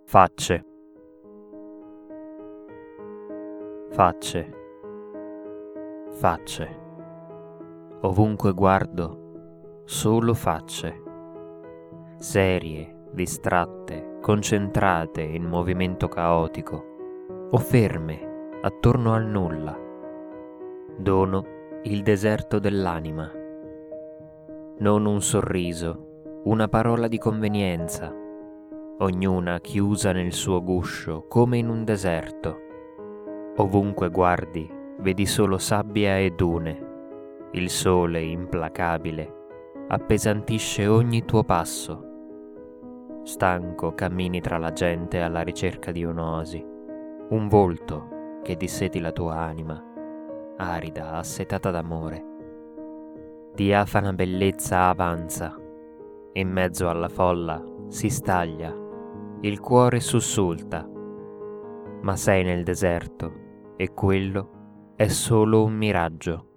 Facce, facce, facce. Ovunque guardo, solo facce. Serie, distratte, concentrate in movimento caotico, o ferme, attorno al nulla. Dono il deserto dell'anima. Non un sorriso, una parola di convenienza, ognuna chiusa nel suo guscio come in un deserto. Ovunque guardi, vedi solo sabbia e dune. Il sole implacabile appesantisce ogni tuo passo. Stanco cammini tra la gente alla ricerca di un'oasi, un volto che disseti la tua anima, arida, assetata d'amore. Diafana bellezza avanza, in mezzo alla folla si staglia, il cuore sussulta, ma sei nel deserto e quello è solo un miraggio.